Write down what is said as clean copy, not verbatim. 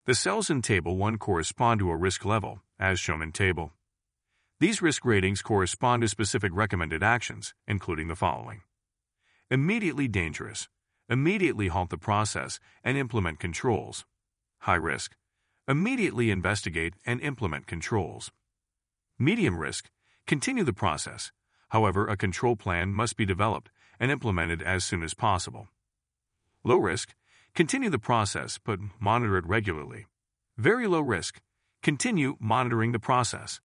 The cells in Table 1 correspond to a risk level, as shown in Table. These risk ratings correspond to specific recommended actions, including the following. Immediately dangerous. Immediately halt the process and implement controls. High risk. Immediately investigate and implement controls. Medium risk. Continue the process. However, a control plan must be developed and implemented as soon as possible. Low risk. Continue the process, but monitor it regularly. Very low risk. Continue monitoring the process,